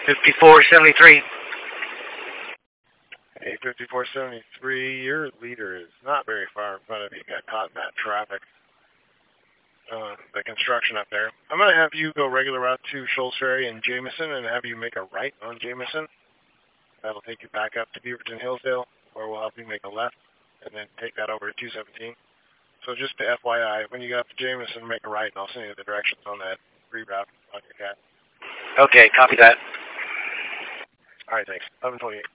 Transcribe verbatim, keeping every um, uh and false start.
fifty-four seventy-three. Hey, fifty-four seventy-three, your leader is not very far in front of you. Got caught in that traffic. Uh, the construction up there. I'm going to have you go regular route to Shoals Ferry and Jameson and have you make a right on Jameson. That'll take you back up to Beaverton Hillsdale, or we'll help you make a left and then take that over to two seventeen. So just to F Y I, when you get up to Jameson, make a right, and I'll send you the directions on that reroute on your cat. Okay, copy that. All right, thanks. eleven twenty-eight.